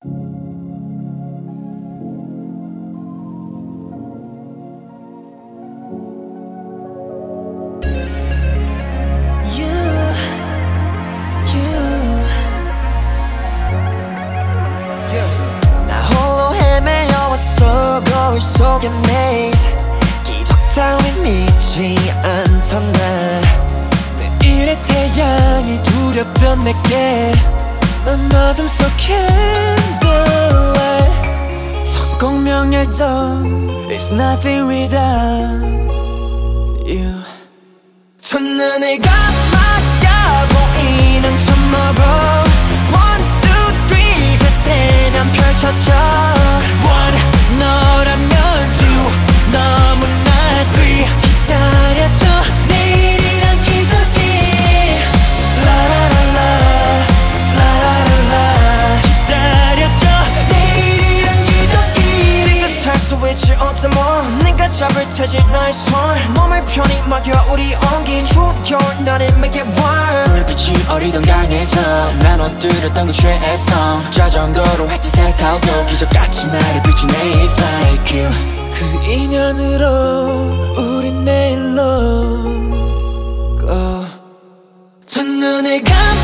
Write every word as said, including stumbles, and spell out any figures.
거울 속의 maze 기적 따윈 믿지 않던 나 내일의 태양이 두렵던 내게 난 어둠 속 candlelight 성공명예도 It's nothing without you 첫눈을 감아야 보이는 tomorrow One, two, three 세세면 펼쳐져 One 너라면 two 너무나 three 기다려줘 내일이란 기적이 라라라라 라라라라 기다려줘 내일이란 기적이 네가 살 수 있지 어떤 뭐 내가 잡을 테지 너의 손 몸을 편히 맡겨 우리 온기 추운 겨울 너를 make it warm 불빛이 어리던 강에서 난 엎드렸던 그 최애성 자전거로 햇빛에 타오도 기적같이 나를 비추네 It's like you 그 인연으로 우린 내일로 go 두 눈을 감